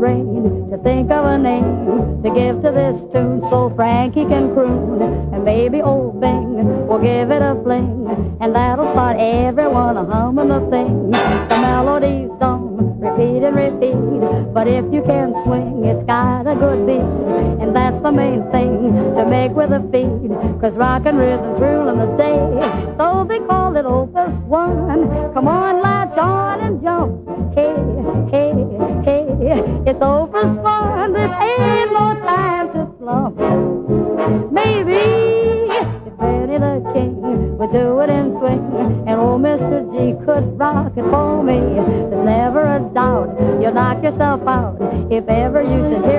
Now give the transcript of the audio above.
brain to think of a name to give to this tune so Frankie can croon. And maybe old Bing will give it a fling, and that'll start everyone humming the thing. The melodies don't repeat and repeat, but if you can swing, it's got a good beat. And that's the main thing to make with a feet, 'cause rockin' rhythm's ruling the day. So they call it Opus 1. Come on, latch on and jump. Hey, hey, hey, it's Opus 1. This ain't no time to slump. Maybe if Benny the King would do it in swing, and old Mr. G could rock it for me, there's never a doubt you'll knock yourself out if ever you should hit